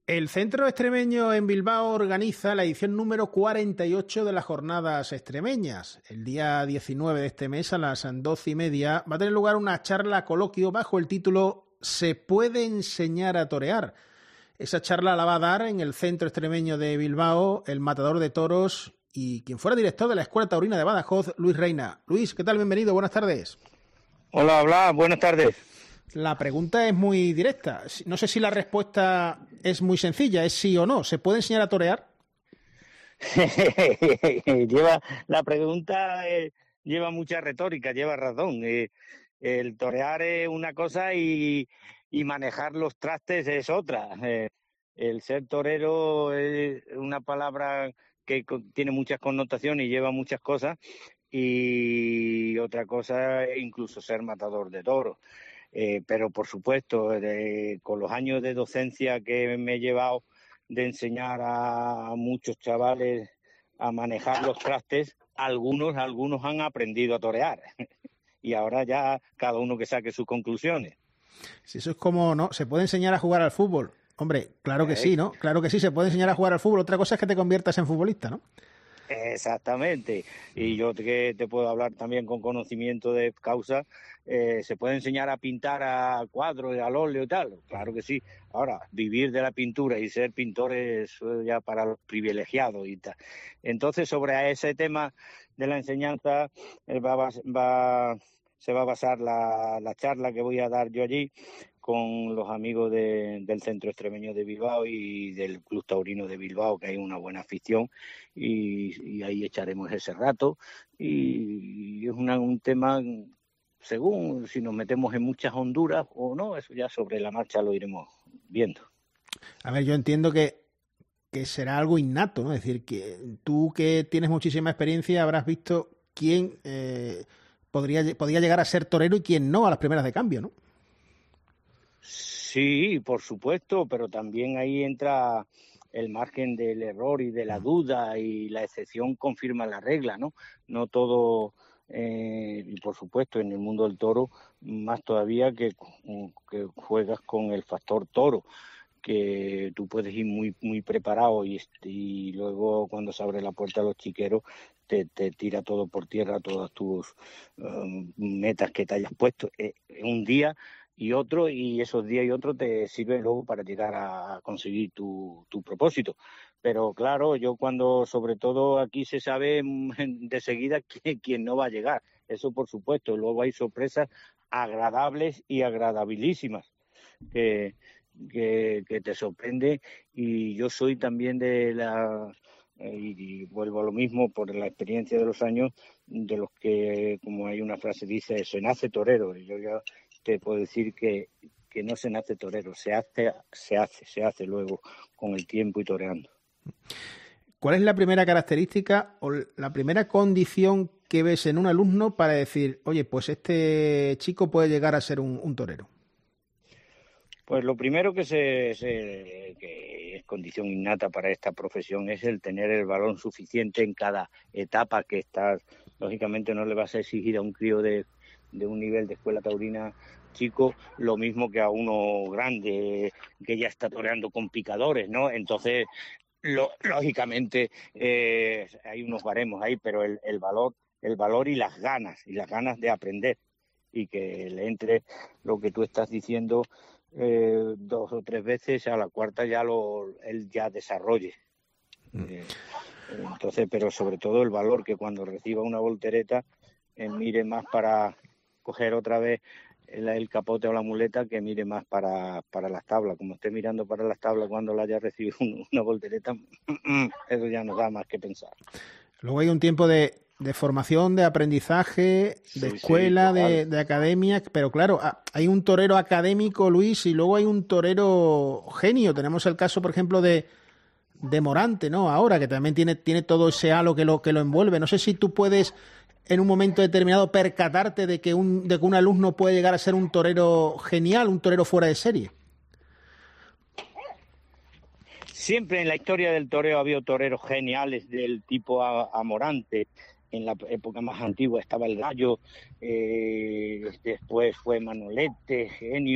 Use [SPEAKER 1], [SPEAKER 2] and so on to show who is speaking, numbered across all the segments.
[SPEAKER 1] El Centro Extremeño en Bilbao organiza la edición número 48 de las Jornadas Extremeñas. El día 19 de este mes, a las 12:30, va a tener lugar una charla coloquio bajo el título ¿Se puede enseñar a torear? Esa charla la va a dar en el Centro Extremeño de Bilbao el matador de toros y quien fuera director de la Escuela Taurina de Badajoz, Luis Reina. Luis, ¿qué tal? Bienvenido, buenas tardes.
[SPEAKER 2] Hola, Blas, buenas tardes.
[SPEAKER 1] La pregunta es muy directa. No sé si la respuesta es muy sencilla, es sí o no. ¿Se puede enseñar a torear?
[SPEAKER 2] La pregunta lleva mucha retórica, lleva razón. El torear es una cosa y manejar los trastes es otra. El ser torero es una palabra que tiene muchas connotaciones y lleva muchas cosas, y otra cosa es incluso ser matador de toros. Pero por supuesto, con los años de docencia que me he llevado de enseñar a muchos chavales a manejar los trastes, algunos han aprendido a torear y ahora ya cada uno que saque sus conclusiones.
[SPEAKER 1] Si eso es como, ¿no? ¿Se puede enseñar a jugar al fútbol? Hombre, claro que sí, ¿no? Claro que sí, se puede enseñar a jugar al fútbol. Otra cosa es que te conviertas en futbolista, ¿no?
[SPEAKER 2] Exactamente, y yo que te puedo hablar también con conocimiento de causa. ¿Se puede enseñar a pintar a cuadros, al óleo y tal? Claro que sí. Ahora, vivir de la pintura y ser pintor es ya para los privilegiados y tal. Entonces, sobre ese tema de la enseñanza se va a basar la charla que voy a dar yo allí con los amigos del Centro Extremeño de Bilbao y del Club Taurino de Bilbao, que hay una buena afición, y ahí echaremos ese rato. Y es un tema, según si nos metemos en muchas honduras o no, eso ya sobre la marcha lo iremos viendo.
[SPEAKER 1] A ver, yo entiendo que será algo innato, ¿no? Es decir, que tú que tienes muchísima experiencia habrás visto quién podía llegar a ser torero y quién no a las primeras de cambio, ¿no?
[SPEAKER 2] Sí, por supuesto, pero también ahí entra el margen del error y de la duda, y la excepción confirma la regla, ¿no? No todo, y por supuesto en el mundo del toro, más todavía que juegas con el factor toro, que tú puedes ir muy preparado y luego cuando se abre la puerta a los chiqueros te tira todo por tierra, todas tus metas que te hayas puesto un día y otro, y esos días y otros te sirven luego para llegar a conseguir tu propósito. Pero claro, yo sobre todo aquí se sabe de seguida quién no va a llegar, eso por supuesto. Luego hay sorpresas agradables y agradabilísimas que te sorprende, y yo soy también y vuelvo a lo mismo por la experiencia de los años, de los que, como hay una frase dice, se nace torero, y yo ya te puedo decir que no se nace torero, se hace luego con el tiempo y toreando.
[SPEAKER 1] ¿Cuál es la primera característica o la primera condición que ves en un alumno para decir, oye, pues este chico puede llegar a ser un torero?
[SPEAKER 2] Pues lo primero que es condición innata para esta profesión es el tener el balón suficiente en cada etapa que estás. Lógicamente no le vas a exigir a un crío de un nivel de escuela taurina chico lo mismo que a uno grande que ya está toreando con picadores, ¿no? Entonces, lógicamente hay unos baremos ahí, pero el valor y las ganas de aprender, y que le entre lo que tú estás diciendo 2 o 3 veces, a la cuarta ya él ya desarrolle. Entonces, pero sobre todo el valor, que cuando reciba una voltereta mire más para coger otra vez el capote o la muleta, que mire más para las tablas. Como esté mirando para las tablas cuando la haya recibido una voltereta, eso ya nos da más que pensar.
[SPEAKER 1] Luego hay un tiempo de formación, de aprendizaje, de escuela, de academia, pero claro, hay un torero académico, Luis, y luego hay un torero genio. Tenemos el caso, por ejemplo, de Morante, ¿no? Ahora, que también tiene todo ese halo que lo envuelve. No sé si tú puedes, en un momento determinado, percatarte de que un alumno puede llegar a ser un torero genial, un torero fuera de serie.
[SPEAKER 2] Siempre en la historia del toreo ha habido toreros geniales del tipo a Morante. En la época más antigua estaba el Gallo, después fue Manolete, genio,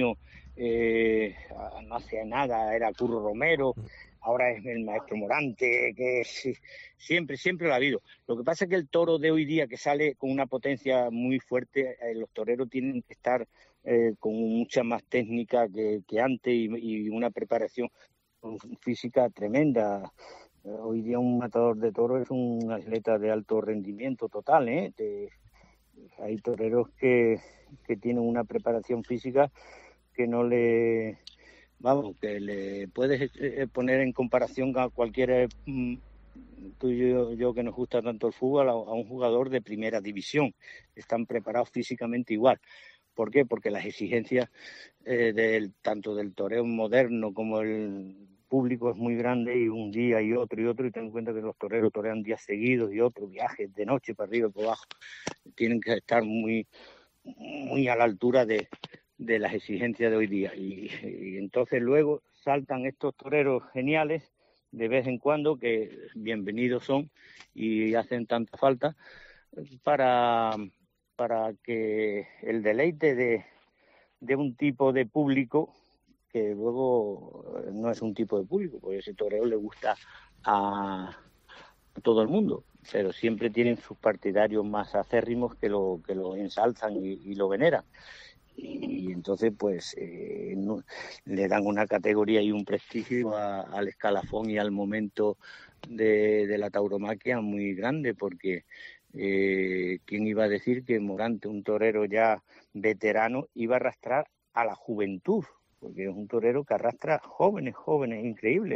[SPEAKER 2] no hace nada era Curro Romero, ahora es el maestro Morante, que siempre lo ha habido. Lo que pasa es que el toro de hoy día, que sale con una potencia muy fuerte, los toreros tienen que estar con mucha más técnica que antes y una preparación física tremenda. Hoy día un matador de toro es un atleta de alto rendimiento total, hay toreros que tienen una preparación física que no le... Vamos, que le puedes poner en comparación a cualquiera, tú y yo que nos gusta tanto el fútbol, a un jugador de primera división. Están preparados físicamente igual. ¿Por qué? Porque las exigencias tanto del toreo moderno como el público es muy grande, y un día y otro, y ten en cuenta que los toreros torean días seguidos y otros viajes de noche para arriba y para abajo. Tienen que estar muy, muy a la altura de las exigencias de hoy día. Y entonces luego saltan estos toreros geniales de vez en cuando, que bienvenidos son y hacen tanta falta para que el deleite de un tipo de público que luego no es un tipo de público, porque ese toreo le gusta a todo el mundo, pero siempre tienen sus partidarios más acérrimos que lo ensalzan y lo veneran. Y entonces pues le dan una categoría y un prestigio al escalafón y al momento de la tauromaquia muy grande, porque ¿quién iba a decir que Morante, un torero ya veterano, iba a arrastrar a la juventud? Porque es un torero que arrastra jóvenes, increíble,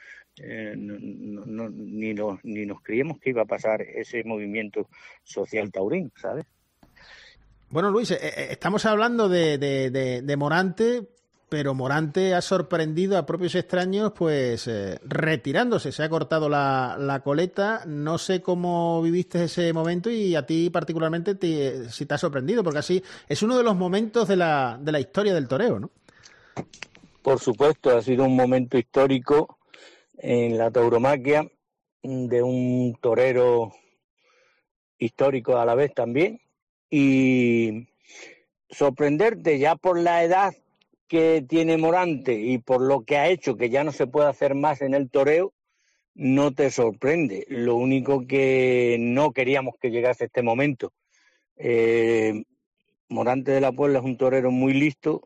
[SPEAKER 2] ni nos creíamos que iba a pasar ese movimiento social taurino, ¿sabes?
[SPEAKER 1] Bueno, Luis, estamos hablando de Morante, pero Morante ha sorprendido a propios extraños, pues retirándose, se ha cortado la coleta. No sé cómo viviste ese momento y a ti particularmente si te ha sorprendido, porque así es uno de los momentos de la historia del toreo, ¿no?
[SPEAKER 2] Por supuesto, ha sido un momento histórico en la tauromaquia, de un torero histórico a la vez también, y sorprenderte ya por la edad que tiene Morante y por lo que ha hecho, que ya no se puede hacer más en el toreo, no te sorprende. Lo único que no queríamos que llegase este momento. Morante de la Puebla es un torero muy listo,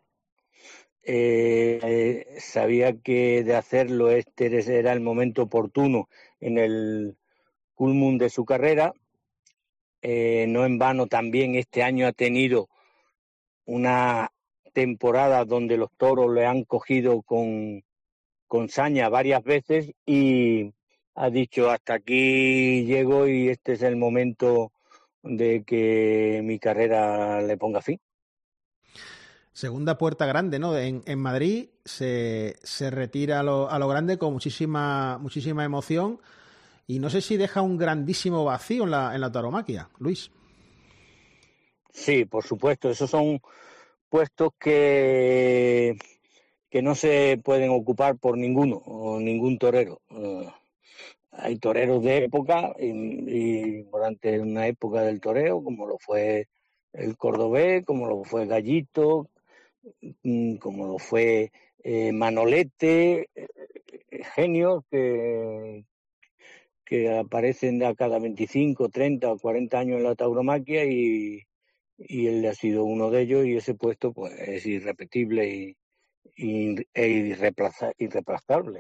[SPEAKER 2] sabía que de hacerlo este era el momento oportuno en el culmum de su carrera. No en vano también este año ha tenido una temporada donde los toros le han cogido con saña varias veces y ha dicho: hasta aquí llego y este es el momento de que mi carrera le ponga fin.
[SPEAKER 1] Segunda puerta grande, ¿no? En Madrid se retira a lo grande con muchísima emoción, y no sé si deja un grandísimo vacío en la tauromaquia, Luis.
[SPEAKER 2] Sí, por supuesto, esos son puestos que no se pueden ocupar por ningún torero. Hay toreros de época y durante una época del toreo, como lo fue el cordobés, como lo fue Gallito, como lo fue Manolete, genios que aparecen a cada 25, 30 o 40 años en la tauromaquia, y él ha sido uno de ellos, y ese puesto pues es irrepetible e irreemplazable.